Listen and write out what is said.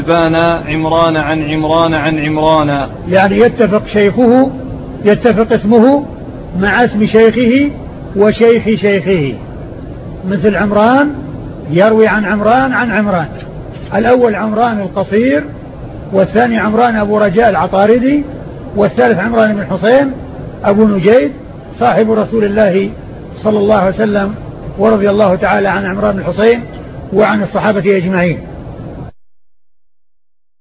عمران عن عمران عن عمران، يعني يتفق اسمه مع اسم شيخه وشيخ شيخه، مثل عمران يروي عن عمران عن عمران، الأول عمران القصير، والثاني عمران أبو رجاء العطاردي، والثالث عمران بن حسين أبو نجيد صاحب رسول الله صلى الله عليه وسلم، ورضي الله تعالى عن عمران بن حسين وعن الصحابة أجمعين.